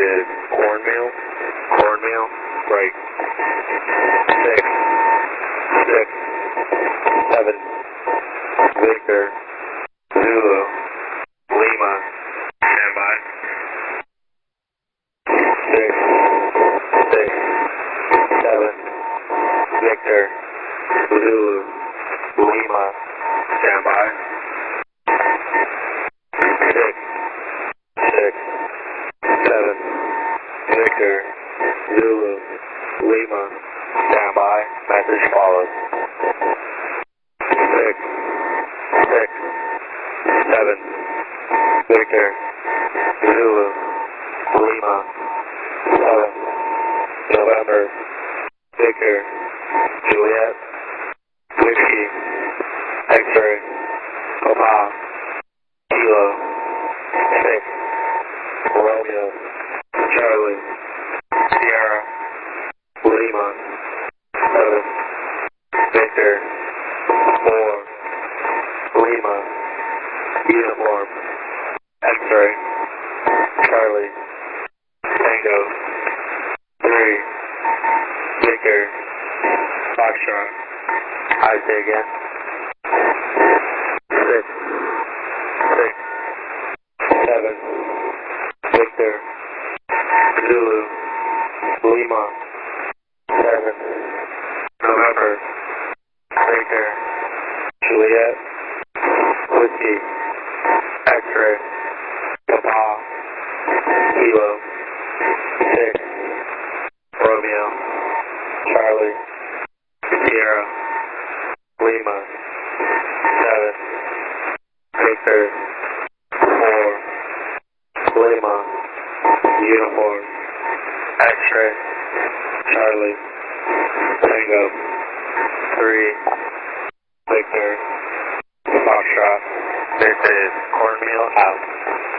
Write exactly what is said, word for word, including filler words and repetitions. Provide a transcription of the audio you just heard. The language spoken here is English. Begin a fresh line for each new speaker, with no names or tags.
is cornmeal, cornmeal, break. Six, six, seven, Victor, Zulu, Lima, standby. Six, six, seven, Victor, Zulu, Lima, standby. Six, six, seven, Victor, Zulu, Lima, standby. Message follows. Six, six, seven, Victor, Zulu, Lima, seven, November, Victor, Juliet, Whiskey, X-ray, Papa, Kilo, six, Romeo, Charlie, Sierra, Lima, seven, Victor, four, Lima, uniform, X-ray, Charlie, Tango, three, Victor, Foxtrot, I say again, six, six, seven, Victor, Zulu, Lima, seven, November, Victor, Juliet, Whiskey, X-ray, Papa, Kilo, six, Romeo, Charlie, Sierra, Lima, seven, Victor, four, Lima, uniform, X-ray, Charlie, Tango, three, Victor, Foxtrot. This is Cornmeal out.